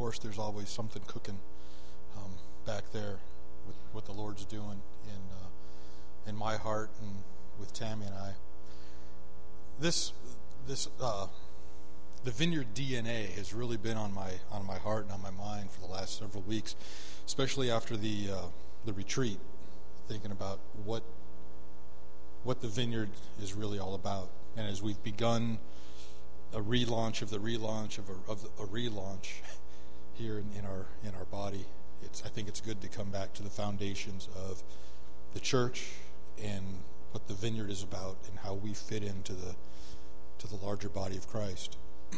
course, there's always something cooking back there with what the Lord's doing in my heart and with Tammy and I. The Vineyard DNA has really been on my heart and on my mind for the last several weeks, especially after the retreat, thinking about what the Vineyard is really all about. And as we've begun a relaunch of the relaunch of a relaunch here in our body, I think it's good to come back to the foundations of the church and what the Vineyard is about and how we fit into the larger body of Christ.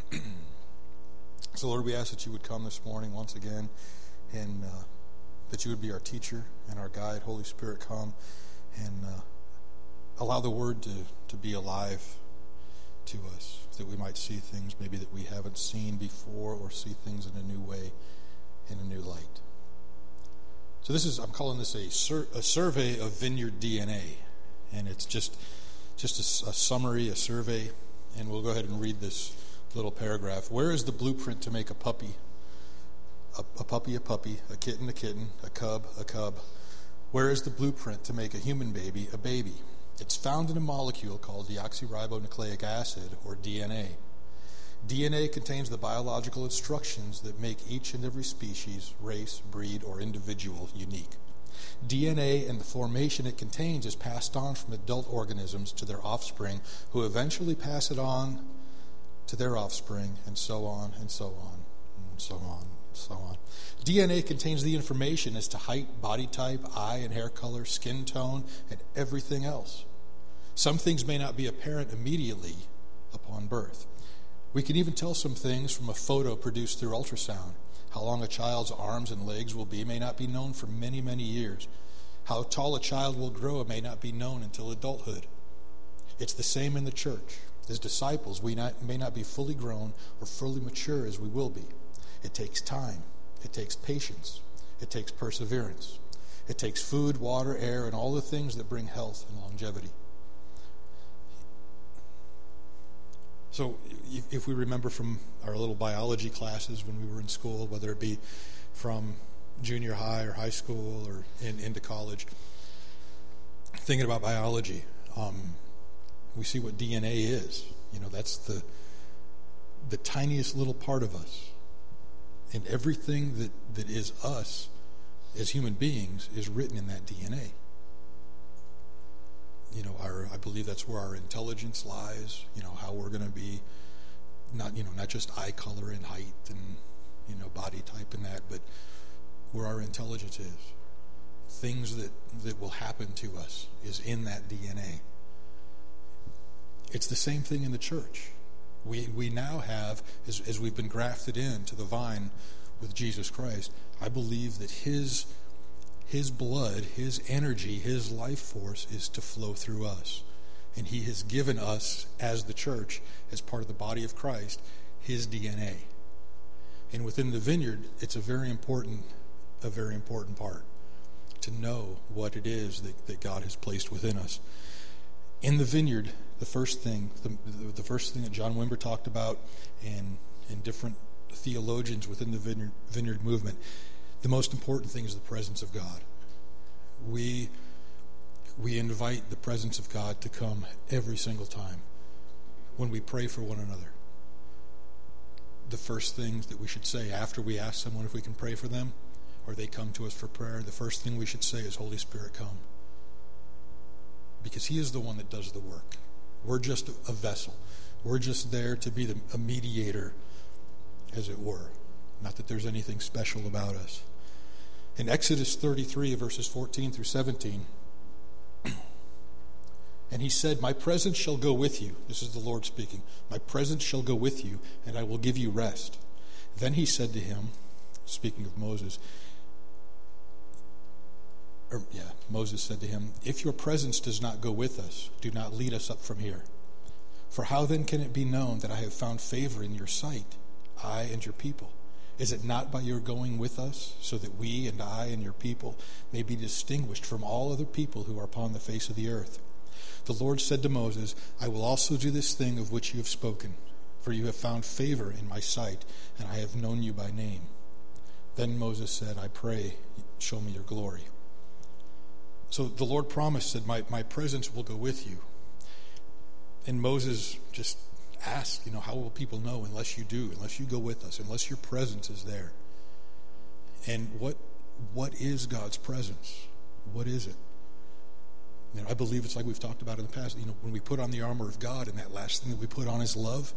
So Lord, we ask that you would come this morning once again, and that you would be our teacher and our guide. Holy Spirit, come and allow the word to be alive to us, that we might see things maybe that we haven't seen before, or see things in a new way, in a new light. So I'm calling this a survey of Vineyard DNA, and it's just a summary, a survey, and we'll go ahead and read this little paragraph. Where is the blueprint to make a puppy? A puppy, a kitten, a cub, a cub. Where is the blueprint to make a human baby a baby? It's found in a molecule called deoxyribonucleic acid, or DNA. DNA contains the biological instructions that make each and every species, race, breed, or individual unique. DNA and the formation it contains is passed on from adult organisms to their offspring, who eventually pass it on to their offspring, and so on, and so on, and so on, and so on. DNA contains the information as to height, body type, eye and hair color, skin tone, and everything else. Some things may not be apparent immediately upon birth. We can even tell some things from a photo produced through ultrasound. How long a child's arms and legs will be may not be known for many, many years. How tall a child will grow may not be known until adulthood. It's the same in the church. As disciples, we may not be fully grown or fully mature as we will be. It takes time. It takes patience. It takes perseverance. It takes food, water, air, and all the things that bring health and longevity. So if we remember from our little biology classes when we were in school, whether it be from junior high or high school or into college, thinking about biology, we see what DNA is. That's the tiniest little part of us. And everything that is us as human beings is written in that DNA. I believe that's where our intelligence lies, how we're going to be, not just eye color and height and, body type and that, but where our intelligence is. Things that will happen to us is in that DNA. It's the same thing in the church. We now have, as we've been grafted into the vine with Jesus Christ, I believe that His blood, His energy, His life force is to flow through us. And He has given us, as the church, as part of the body of Christ, His DNA. And within the Vineyard, it's a very important part to know what it is that God has placed within us. In the Vineyard, the first thing that John Wimber talked about, and different theologians within the Vineyard movement, the most important thing is the presence of God. We invite the presence of God to come every single time when we pray for one another. The first things that we should say after we ask someone if we can pray for them, or they come to us for prayer, the first thing we should say is, Holy Spirit, come. Because He is the one that does the work. We're just a vessel. We're just there to be a mediator, as it were. Not that there's anything special about us. In Exodus 33, verses 14 through 17, and He said, My presence shall go with you. This is the Lord speaking. My presence shall go with you, and I will give you rest. Then He said to him, speaking of Moses, Moses said to him, If your presence does not go with us, do not lead us up from here. For how then can it be known that I have found favor in your sight, I and your people? Is it not by your going with us, so that we and I and your people may be distinguished from all other people who are upon the face of the earth? The Lord said to Moses, I will also do this thing of which you have spoken, for you have found favor in my sight, and I have known you by name. Then Moses said, I pray, show me your glory. So the Lord promised that my presence will go with you. And Moses just asked, how will people know unless you do, unless you go with us, unless your presence is there? And what is God's presence? What is it? I believe it's like we've talked about in the past. When we put on the armor of God, and that last thing that we put on is love.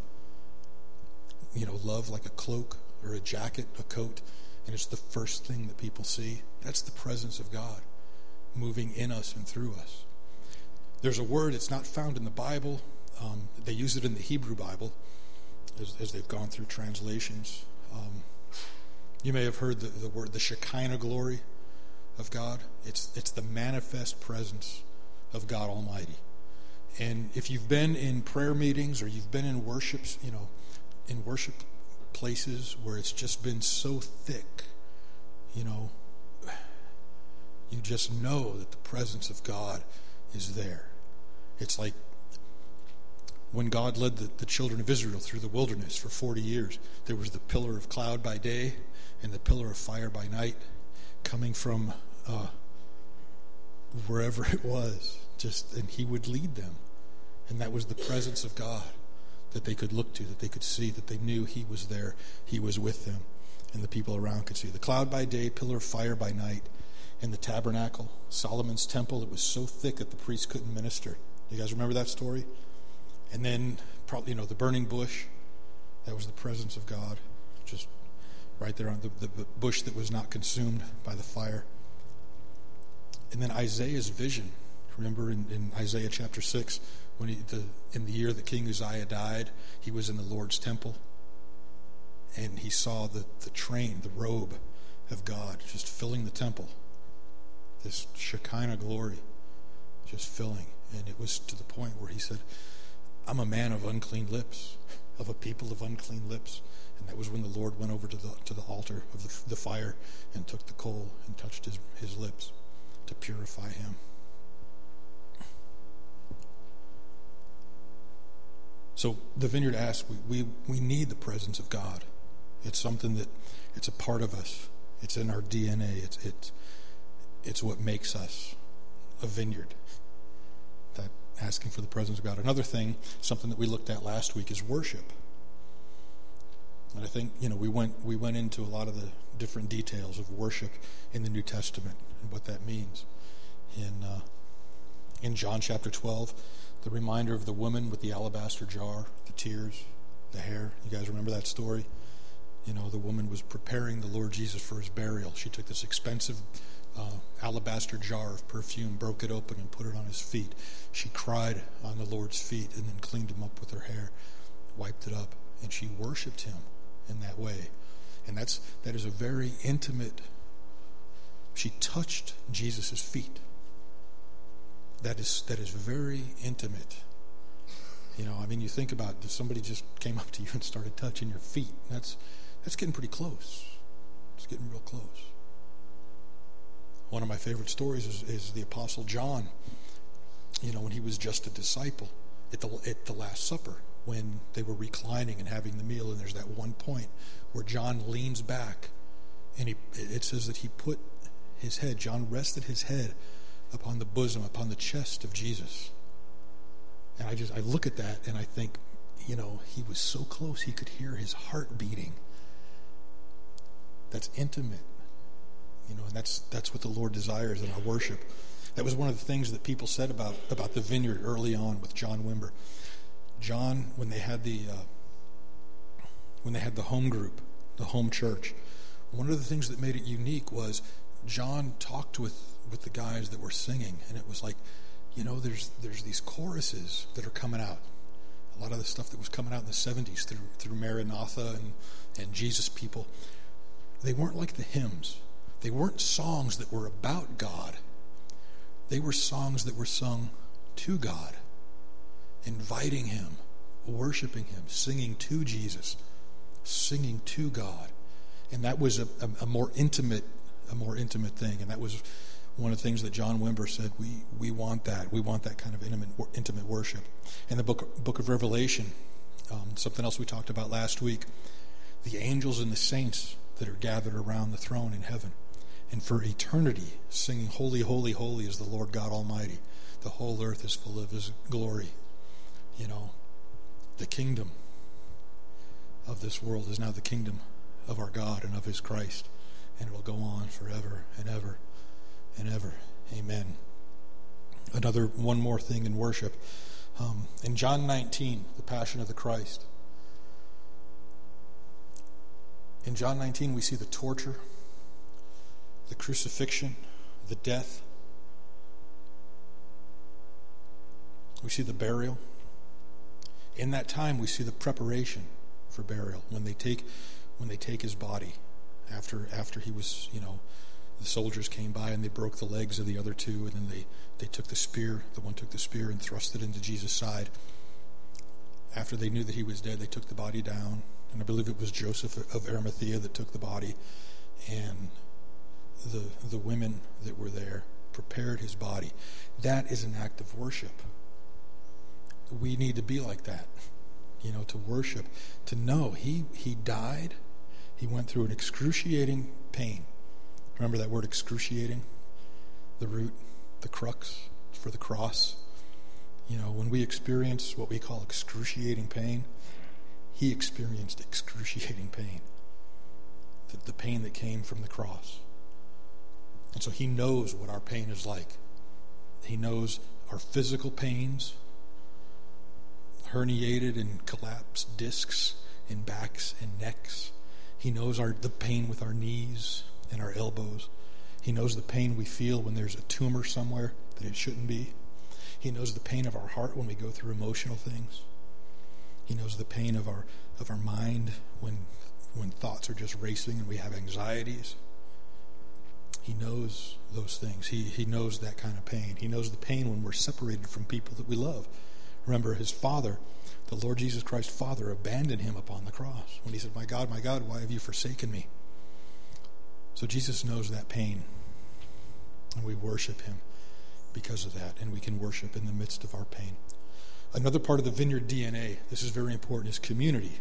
Love like a cloak or a jacket, a coat, and it's the first thing that people see. That's the presence of God moving in us and through us. There's a word, it's not found in the Bible. They use it in the Hebrew Bible as they've gone through translations. You may have heard the word, the Shekinah glory of God. It's the manifest presence of God Almighty. And if you've been in prayer meetings or you've been in worships, in worship places where it's just been so thick, you just know that the presence of God is there. It's like when God led the children of Israel through the wilderness for 40 years, there was the pillar of cloud by day and the pillar of fire by night coming from wherever it was, and he would lead them. And that was the presence of God that they could look to, that they could see, that they knew he was there, he was with them, and the people around could see. The cloud by day, pillar of fire by night. In the tabernacle, Solomon's temple, it was so thick that the priests couldn't minister. You guys remember that story? And then, probably, the burning bush, that was the presence of God, just right there on the bush that was not consumed by the fire. And then Isaiah's vision. Remember in Isaiah chapter 6, when in the year that King Uzziah died, he was in the Lord's temple, and he saw the robe of God just filling the temple. This Shekinah glory just filling. And it was to the point where he said, I'm a man of unclean lips, of a people of unclean lips. And that was when the Lord went over to the altar of the fire and took the coal and touched his lips to purify him. So the Vineyard asks, we need the presence of God. It's something that it's a part of us. It's in our DNA. It's what makes us a vineyard. That asking for the presence of God. Another thing, something that we looked at last week, is worship. And I think we went into a lot of the different details of worship in the New Testament and what that means. In John chapter 12, the reminder of the woman with the alabaster jar, the tears, the hair. You guys remember that story? The woman was preparing the Lord Jesus for his burial. She took this expensive alabaster jar of perfume, broke it open, and put it on his feet. She cried on the Lord's feet and then cleaned him up with her hair, wiped it up, and she worshiped him in that way. And that is a very intimate. She touched Jesus' feet. That is very intimate. You think about if somebody just came up to you and started touching your feet. That's getting pretty close. It's getting real close. One of my favorite stories is the Apostle John. When he was just a disciple at the Last Supper, when they were reclining and having the meal, and there's that one point where John leans back, and it says that he put his head, John rested his head upon the bosom, upon the chest of Jesus. And I look at that and I think, he was so close he could hear his heart beating. That's intimate. And that's what the Lord desires in our worship. That was one of the things that people said about the Vineyard early on with John Wimber. John, when they had the home group, the home church, one of the things that made it unique was John talked with the guys that were singing, and it was like, there's these choruses that are coming out. A lot of the stuff that was coming out in the 70s through Maranatha and Jesus People, they weren't like the hymns. They weren't songs that were about God. They were songs that were sung to God, inviting him, worshiping him, singing to Jesus, singing to God. And that was a more intimate thing. And that was one of the things that John Wimber said, we want that. We want that kind of intimate worship. In the book of Revelation, something else we talked about last week, the angels and the saints that are gathered around the throne in heaven. And for eternity, singing, "Holy, holy, holy is the Lord God Almighty. The whole earth is full of His glory." The kingdom of this world is now the kingdom of our God and of His Christ. And it will go on forever and ever and ever. Amen. One more thing in worship. In John 19, the Passion of the Christ. In John 19, we see the torture, the crucifixion, the death. We see the burial. In that time, we see the preparation for burial when they take His body after he was, the soldiers came by and they broke the legs of the other two, and then they took the spear. The one took the spear and thrust it into Jesus' side. After they knew that he was dead, they took the body down, and I believe it was Joseph of Arimathea that took the body, and the women that were there prepared his body. That is an act of worship. We need to be like that, to worship, to know he died. He went through an excruciating pain. Remember that word excruciating? The root, the crux for the cross. When we experience what we call excruciating pain, he experienced excruciating pain. The pain that came from the cross. And so he knows what our pain is like. He knows our physical pains, herniated and collapsed discs in backs and necks. He knows the pain with our knees and our elbows. He knows the pain we feel when there's a tumor somewhere that it shouldn't be. He knows the pain of our heart when we go through emotional things. He knows the pain of our mind when thoughts are just racing and we have anxieties. He knows those things. He knows that kind of pain. He knows the pain when we're separated from people that we love. Remember, his Father, the Lord Jesus Christ, Father, abandoned him upon the cross when he said, my God, why have you forsaken me?" So Jesus knows that pain, and we worship him because of that, and we can worship in the midst of our pain. Another part of the Vineyard DNA, this is very important, is community.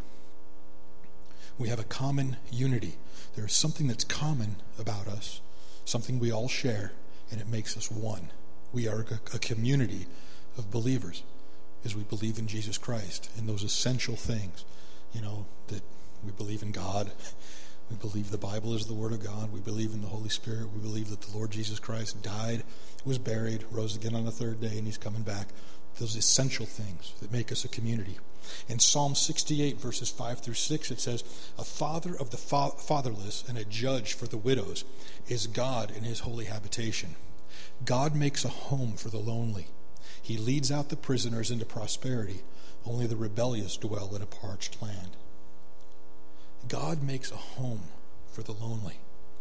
We have a common unity. There is something that's common about us, something we all share, and it makes us one. We are a community of believers as we believe in Jesus Christ and those essential things, that we believe in God. We believe the Bible is the Word of God. We believe in the Holy Spirit. We believe that the Lord Jesus Christ died, was buried, rose again on the third day, and he's coming back. Those essential things that make us a community. In Psalm 68, verses 5 through 6, it says, "A father of the fatherless and a judge for the widows is God in his holy habitation. God makes a home for the lonely. He leads out the prisoners into prosperity. Only the rebellious dwell in a parched land." God makes a home for the lonely.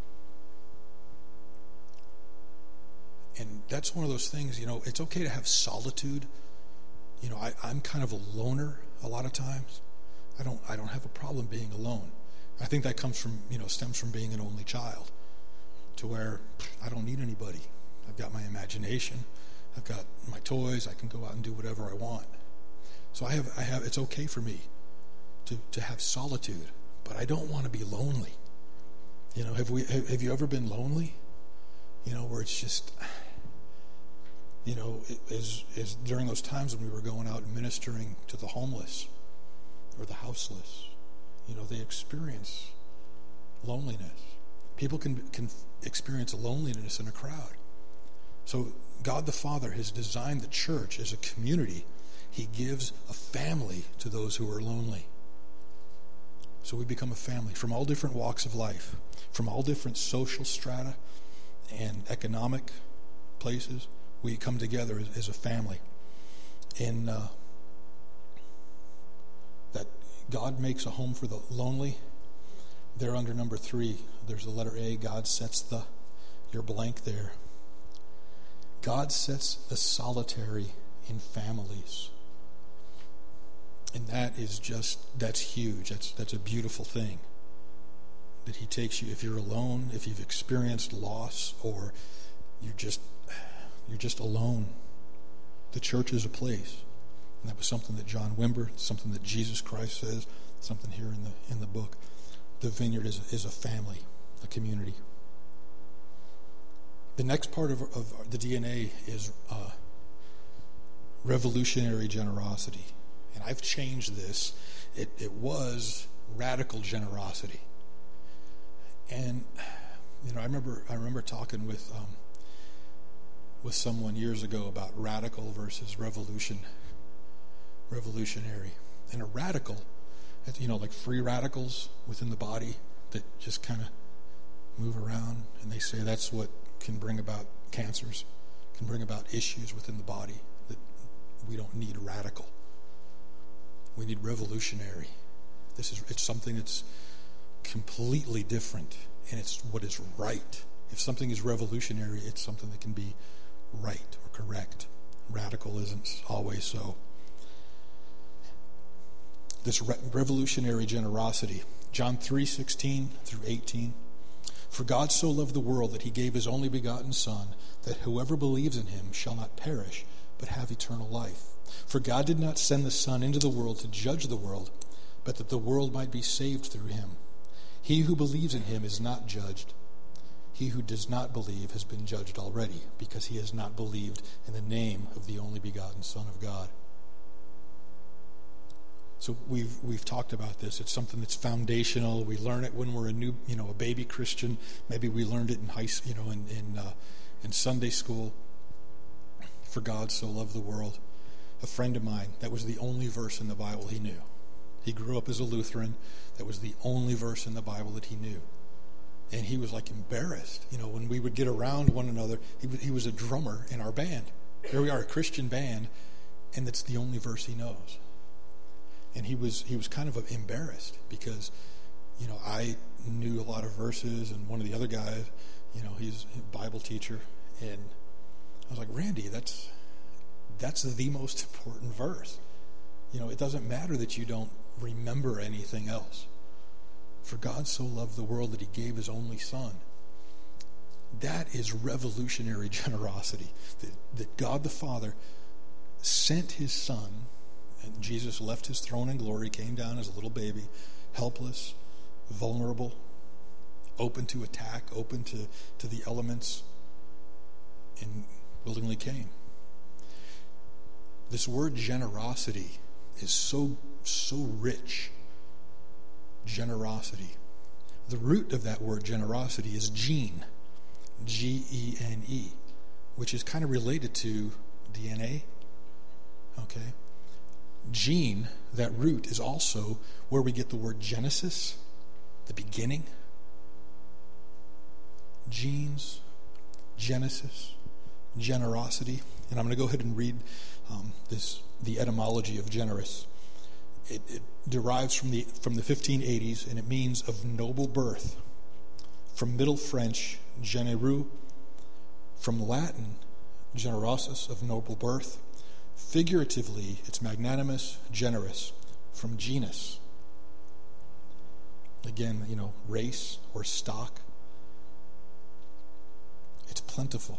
And that's one of those things, it's okay to have solitude. I'm kind of a loner a lot of times. I don't have a problem being alone. I think that comes from, stems from being an only child, to where I don't need anybody. I've got my imagination. I've got my toys. I can go out and do whatever I want. So I have it's okay for me to have solitude, but I don't want to be lonely. Have you ever been lonely? Where it's just, is during those times when we were going out and ministering to the homeless or the houseless, they experience loneliness. People can experience loneliness in a crowd. So God the Father has designed the church as a community. He gives a family to those who are lonely. So we become a family from all different walks of life, from all different social strata and economic places. We come together as a family. And that God makes a home for the lonely. They're under number 3. There's the letter A. God sets your blank there. God sets the solitary in families. And that's huge. That's a beautiful thing. That he takes you, if you're alone, if you've experienced loss, or you're just alone, the church is a place. And that was something that John Wimber, something that Jesus Christ says, something here in the book. the vineyard is a family, a community. The next part of the DNA is revolutionary generosity. And I've changed this. It was radical generosity. And I remember talking with someone years ago about radical versus revolutionary. And a radical, like free radicals within the body that just kind of move around, and they say that's what can bring about cancers, can bring about issues within the body, that we don't need radical. We need revolutionary. It's something that's completely different, and it's what is right. If something is revolutionary, it's something that can be right or correct. Radical isn't always so. This revolutionary generosity, John 3:16 through 18. For God so loved the world that he gave his only begotten Son, that whoever believes in him shall not perish, but have eternal life. For God did not send the Son into the world to judge the world, but that the world might be saved through him. He who believes in him is not judged. He who does not believe has been judged already, because he has not believed in the name of the only begotten Son of God. So we've talked about this. It's something that's foundational. We learn it when we're a baby Christian. Maybe we learned it in high, in Sunday school. For God so loved the world. A friend of mine, that was the only verse in the Bible he knew. He grew up as a Lutheran. That was the only verse in the Bible that he knew. And he was like embarrassed. When we would get around one another, he was a drummer in our band. Here we are, a Christian band, and that's the only verse he knows. And he was kind of embarrassed because, I knew a lot of verses, and one of the other guys, he's a Bible teacher, and I was like, Randy, that's the most important verse. It doesn't matter that you don't remember anything else. For God so loved the world that he gave his only Son. That is revolutionary generosity. That God the Father sent his Son. And Jesus left his throne in glory, came down as a little baby, helpless, vulnerable, open to attack, open to the elements, and willingly came. This word generosity is so rich. Generosity. The root of that word generosity is gene, Gene, which is kind of related to DNA. Okay? Gene, that root, is also where we get the word Genesis, the beginning. Genes, Genesis, generosity. And I'm going to go ahead and read the etymology of generous. It derives from the 1580s, and it means of noble birth. From Middle French, genereux. From Latin, generosus, of noble birth. Figuratively, it's magnanimous, generous, from genus. Again, race or stock. It's plentiful.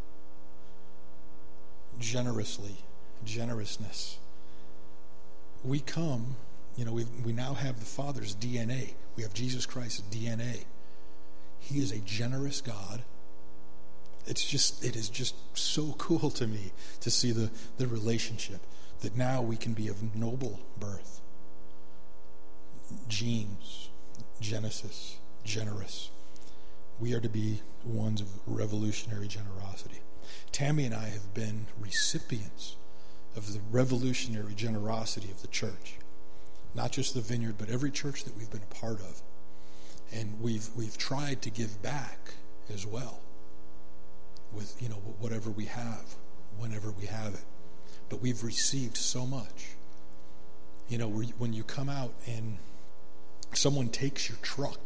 Generously, generousness. We come, we now have the Father's DNA. We have Jesus Christ's DNA. He is a generous God. It is just so cool to me to see the relationship, that now we can be of noble birth. Genes, Genesis, generous. We are to be ones of revolutionary generosity. Tammy and I have been recipients of the revolutionary generosity of the church. Not just the Vineyard, but every church that we've been a part of. And we've tried to give back as well. With whatever we have, whenever we have it. But we've received so much. When you come out and someone takes your truck,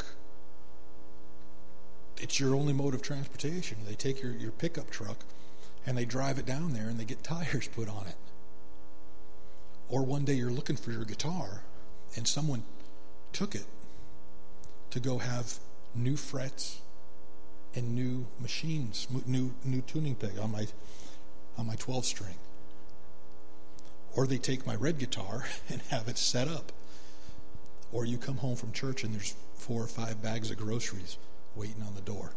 it's your only mode of transportation. They take your pickup truck and they drive it down there and they get tires put on it. Or one day you're looking for your guitar and someone took it to go have new frets and new machines, new tuning peg on my 12 string. Or they take my red guitar and have it set up. Or you come home from church and there's 4 or 5 bags of groceries waiting on the door.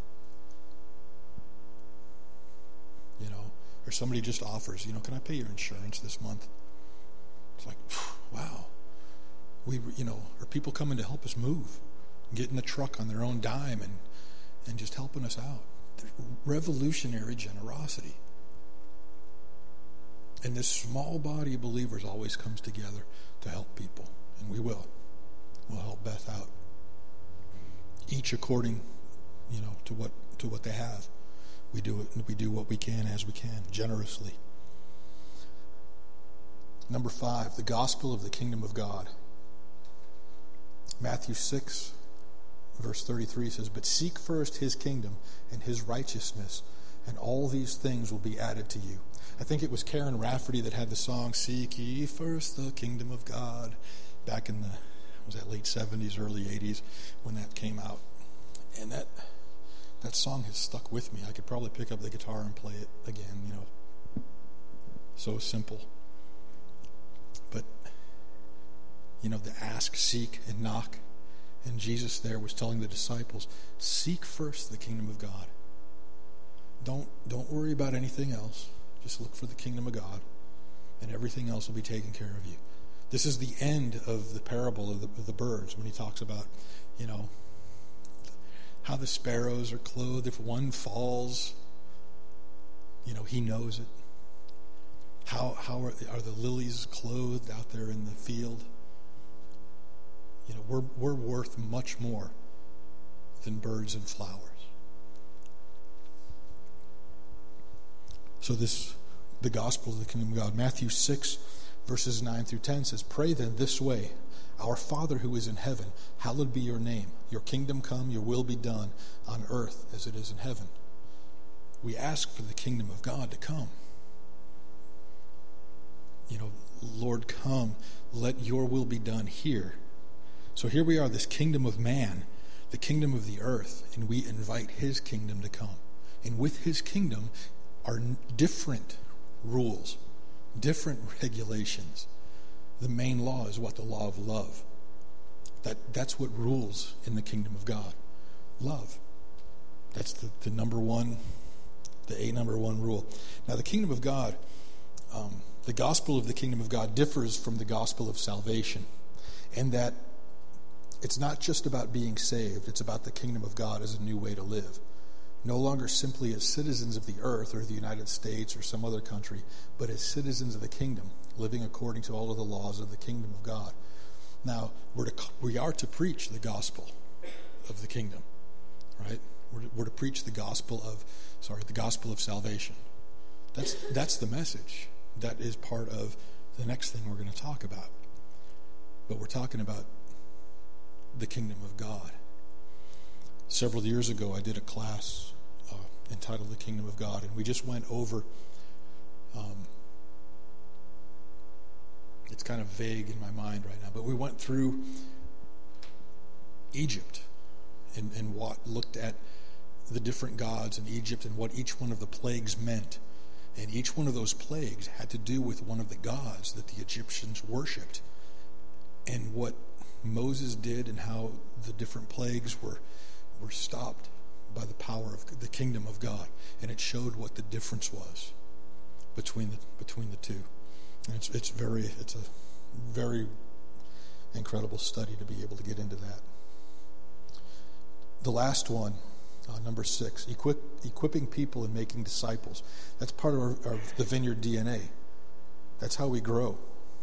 Or somebody just offers, can I pay your insurance this month? It's like, wow. Or people coming to help us move, get in the truck on their own dime and just helping us out. There's revolutionary generosity. And this small body of believers always comes together to help people. And we will. We'll help Beth out. Each according, to what they have. We do what we can as we can, generously. Number 5, the gospel of the kingdom of God. Matthew 6, verse 33 says, "But seek first his kingdom and his righteousness, and all these things will be added to you." I think it was Karen Rafferty that had the song, "Seek ye first the kingdom of God," back in the late 70s, early 80s, when that came out. And that song has stuck with me. I could probably pick up the guitar and play it again, So simple. But, the ask, seek, and knock. And Jesus there was telling the disciples, seek first the kingdom of God. Don't worry about anything else. Just look for the kingdom of God, and everything else will be taken care of you. This is the end of the parable of the birds, when he talks about, how the sparrows are clothed. If one falls, he knows it. How are the lilies clothed out there in the field? We're worth much more than birds and flowers. So the gospel of the kingdom of God. Matthew 6, verses 9 through 10 says, "Pray then this way, Our Father who is in heaven, hallowed be your name. Your kingdom come, your will be done on earth as it is in heaven." We ask for the kingdom of God to come. Lord, come, let your will be done here. So here we are, this kingdom of man, the kingdom of the earth, and we invite his kingdom to come. And with his kingdom are different rules, different regulations. The main law is what? The law of love. That's what rules in the kingdom of God. Love. That's the number one rule. Now the kingdom of God, the gospel of the kingdom of God differs from the gospel of salvation, in that it's not just about being saved, it's about the kingdom of God as a new way to live. No longer simply as citizens of the earth or the United States or some other country, but as citizens of the kingdom, living according to all of the laws of the kingdom of God. Now, we are to preach the gospel of the kingdom, right? We're to preach the gospel of salvation. That's the message. That is part of the next thing we're going to talk about. But we're talking about the kingdom of God. Several years ago, I did a class entitled The Kingdom of God, and we just went over, it's kind of vague in my mind right now, but we went through Egypt and looked at the different gods in Egypt and what each one of the plagues meant. And each one of those plagues had to do with one of the gods that the Egyptians worshipped. And what Moses did and how the different plagues were stopped by the power of the kingdom of God. And it showed what the difference was between the two. And it's a very incredible study to be able to get into that. The last one, number 6, equipping people and making disciples. That's part of the Vineyard DNA. That's how we grow.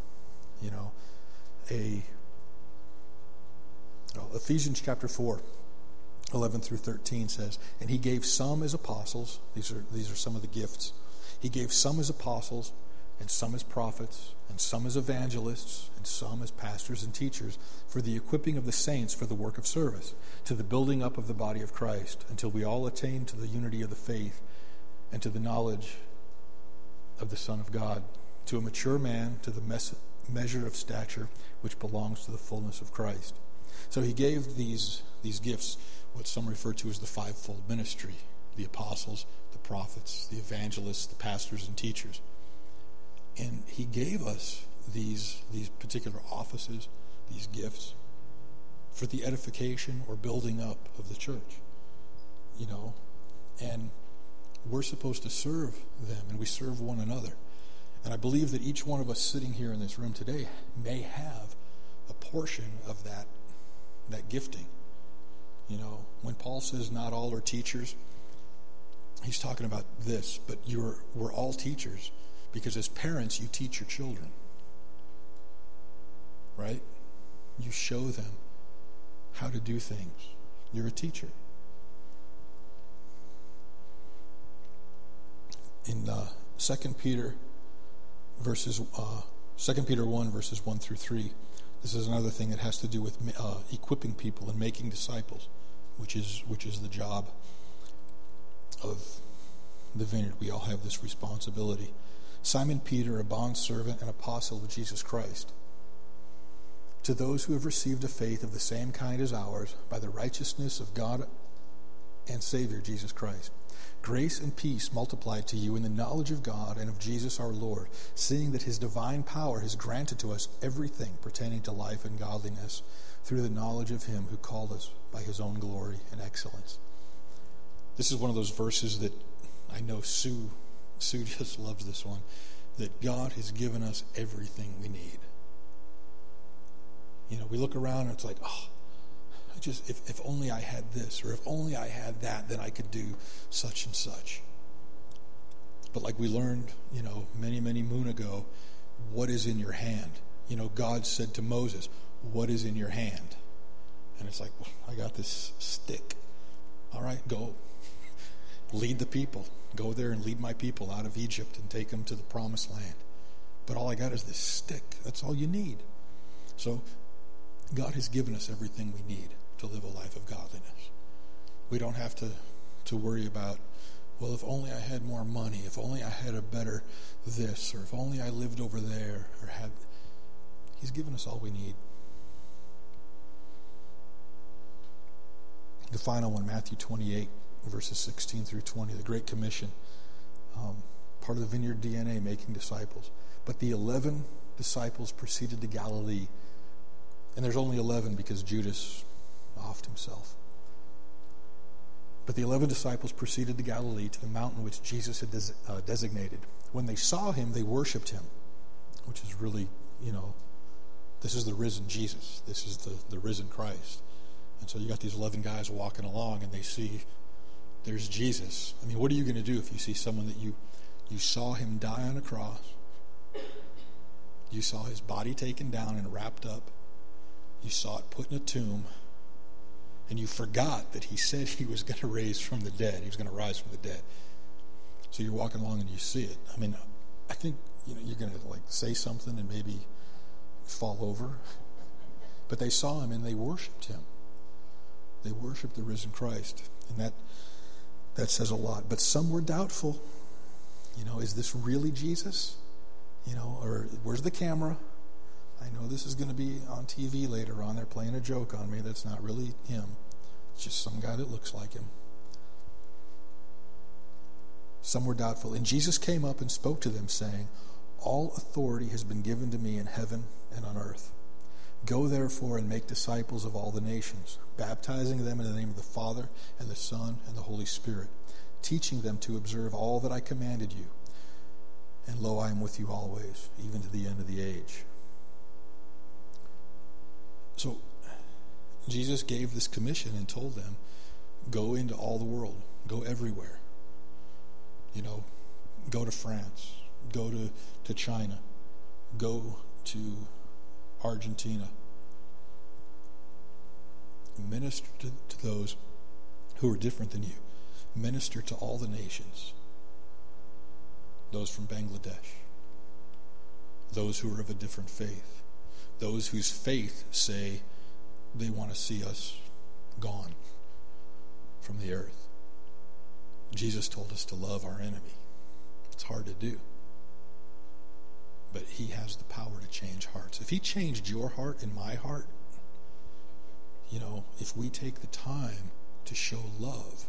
Ephesians chapter 4, 11 through 13 says, "And he gave some as apostles." These are some of the gifts. "He gave some as apostles, and some as prophets, and some as evangelists, and some as pastors and teachers, for the equipping of the saints for the work of service, to the building up of the body of Christ, until we all attain to the unity of the faith, and to the knowledge of the Son of God, to a mature man, to the measure of stature which belongs to the fullness of Christ." So he gave these gifts, what some refer to as the fivefold ministry: the apostles, the prophets, the evangelists, the pastors and teachers. And he gave us these particular offices, these gifts for the edification or building up of the church, and we're supposed to serve them, and we serve one another. And I believe that each one of us sitting here in this room today may have a portion of that gifting. When Paul says not all are teachers, he's talking about this, but we're all teachers, because as parents, you teach your children, right? You show them how to do things. You're a teacher. In 2 Peter 1, verses 1 through 3, this is another thing that has to do with equipping people and making disciples, which is the job of the Vineyard. We all have this responsibility. Simon Peter, a bondservant and apostle of Jesus Christ, to those who have received a faith of the same kind as ours, by the righteousness of God and Savior Jesus Christ, grace and peace multiplied to you in the knowledge of God and of Jesus our Lord, seeing that his divine power has granted to us everything pertaining to life and godliness through the knowledge of him who called us by his own glory and excellence. This is one of those verses that I know Sue just loves this one, that God has given us everything we need. We look around and it's like, if only I had this, or if only I had that, then I could do such and such. But like we learned, many, many moon ago, what is in your hand? God said to Moses, what is in your hand? And it's like, well, I got this stick. All right, go. Lead the people. Go there and lead my people out of Egypt and take them to the promised land. But all I got is this stick. That's all you need. So God has given us everything we need to live a life of godliness. We don't have to worry about, well, if only I had more money, if only I had a better this, or if only I lived over there, or had. He's given us all we need. The final one, Matthew 28, verses 16 through 20, the Great Commission, part of the Vineyard DNA, making disciples. But the 11 disciples proceeded to Galilee, and there's only 11 because Judas offed himself. But the 11 disciples proceeded to Galilee, to the mountain which Jesus had designated. When they saw him, they worshipped him, which is really, this is the risen Jesus. This is the risen Christ. And so you got these 11 guys walking along, and they see there's Jesus. I mean, what are you going to do if you see someone that you saw him die on a cross, you saw his body taken down and wrapped up, you saw it put in a tomb, and you forgot that he said he was going to rise from the dead. He was going to rise from the dead. So you're walking along and you see it. I mean, I think you're going to say something and maybe fall over. But they saw him and they worshipped him. They worshipped the risen Christ, and that says a lot. But some were doubtful. Is this really Jesus? Or where's the camera? I know this is going to be on TV later on. They're playing a joke on me. That's not really him. It's just some guy that looks like him. Some were doubtful. And Jesus came up and spoke to them, saying, all authority has been given to me in heaven and on earth. Go therefore and make disciples of all the nations, baptizing them in the name of the Father and the Son and the Holy Spirit, teaching them to observe all that I commanded you. And lo, I am with you always, even to the end of the age. So Jesus gave this commission and told them, go into all the world, go everywhere. Go to France, go to China, go to Argentina. Minister to those who are different than you. Minister to all the nations. Those from Bangladesh. Those who are of a different faith. Those whose faith say they want to see us gone from the earth. Jesus told us to love our enemy. It's hard to do. But he has the power to change hearts. If he changed your heart and my heart, if we take the time to show love,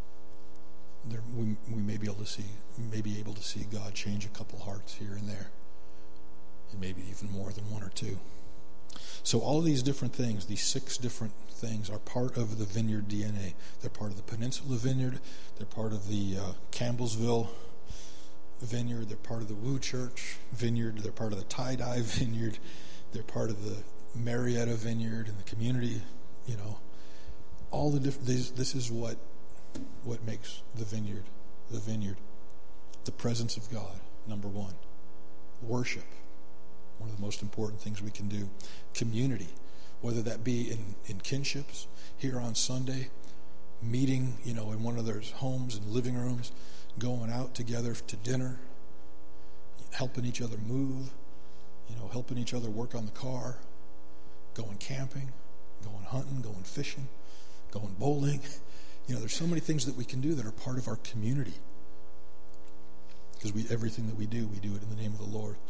we may be able to see God change a couple hearts here and there, and maybe even more than one or two. So all of these different things, these 6 different things, are part of the Vineyard DNA. They're part of the Peninsula Vineyard. They're part of the Campbellsville Vineyard. They're part of the Woo Church Vineyard. They're part of the Tie-Dye Vineyard. They're part of the Marietta Vineyard and the community. All the different. This is what makes the vineyard. The vineyard, the presence of God. Number 1, worship. One of the most important things we can do. Community, whether that be in kinships here on Sunday, meeting, in one of their homes and living rooms, going out together to dinner, helping each other move, helping each other work on the car, going camping, going hunting, going fishing, going bowling. There's so many things that we can do that are part of our community. Because everything that we do it in the name of the Lord.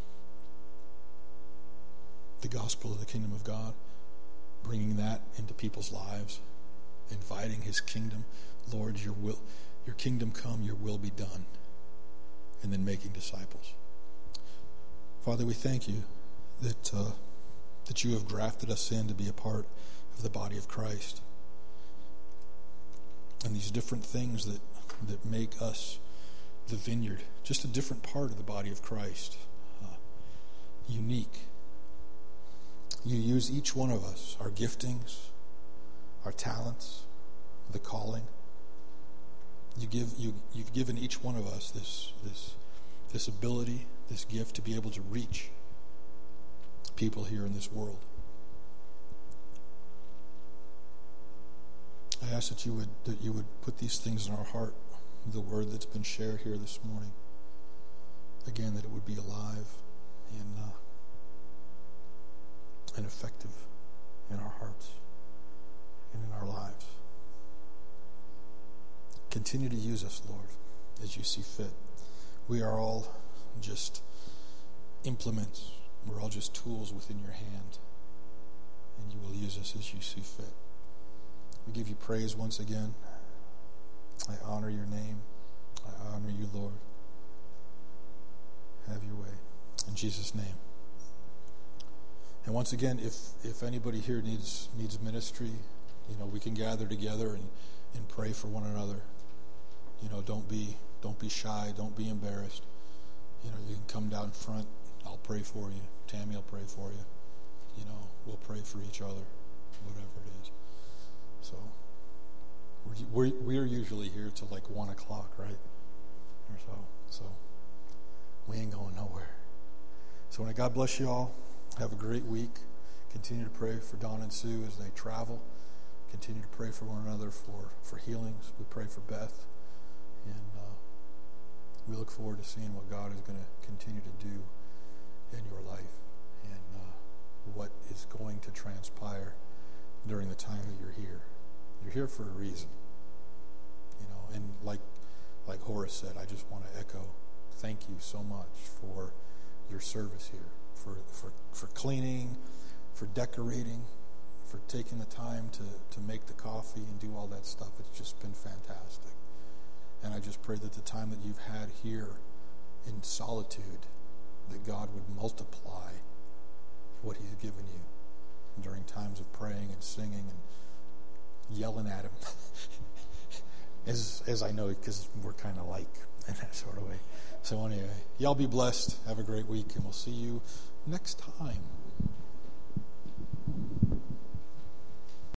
The gospel of the kingdom of God, bringing that into people's lives, inviting His kingdom. Lord, your kingdom come, your will be done. And then making disciples. Father, we thank you that you have grafted us in to be a part of the body of Christ. And these different things that make us the vineyard, just a different part of the body of Christ, unique. You use each one of us, our giftings, our talents, the calling. You've given each one of us this ability, this gift to be able to reach people here in this world. I ask that you would put these things in our heart, the word that's been shared here this morning. Again, that it would be alive and effective in our hearts and in our lives. Continue to use us, Lord, as you see fit. We are all just implements. We're all just tools within your hand. And you will use us as you see fit. We give you praise once again. I honor your name. I honor you, Lord. Have your way. In Jesus' name. And once again, if anybody here needs ministry, we can gather together and pray for one another. Don't be shy. Don't be embarrassed. You can come down front. I'll pray for you. Tammy will pray for you. We'll pray for each other, whatever it is. So we're usually here till like 1 o'clock, right? Or so. So we ain't going nowhere. So God bless you all. Have a great week. Continue to pray for Don and Sue as they travel. Continue to pray for one another for healings. We pray for Beth. And we look forward to seeing what God is going to continue to do in your life and what is going to transpire during the time that you're here. You're here for a reason. And like Horace said, I just want to echo, thank you so much for your service here. For cleaning, for decorating, for taking the time to make the coffee and do all that stuff. It's just been fantastic. And I just pray that the time that you've had here in solitude, that God would multiply what He's given you during times of praying and singing and yelling at Him. as I know, because we're kind of like in that sort of way. So anyway, y'all be blessed. Have a great week, and we'll see you next time.